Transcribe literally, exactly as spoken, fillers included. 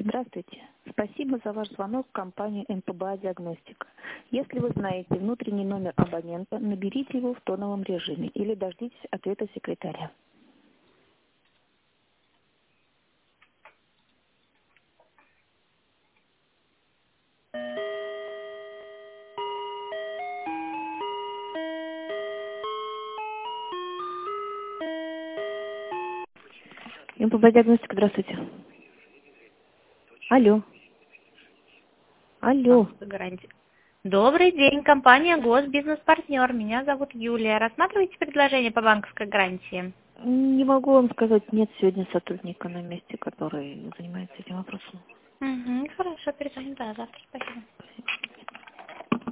Здравствуйте. Спасибо за ваш звонок в компанию эм пэ бэ а «Диагностика». Если вы знаете внутренний номер абонента, наберите его в тоновом режиме или дождитесь ответа секретаря. эм пэ бэ а «Диагностика», здравствуйте. Алло. Алло. Гарантия. Добрый день, компания Госбизнес-партнер. Меня зовут Юлия. Рассматриваете предложение по банковской гарантии? Не могу вам сказать, нет сегодня сотрудника на месте, который занимается этим вопросом. Угу, хорошо, перезвоним, да, завтра, спасибо.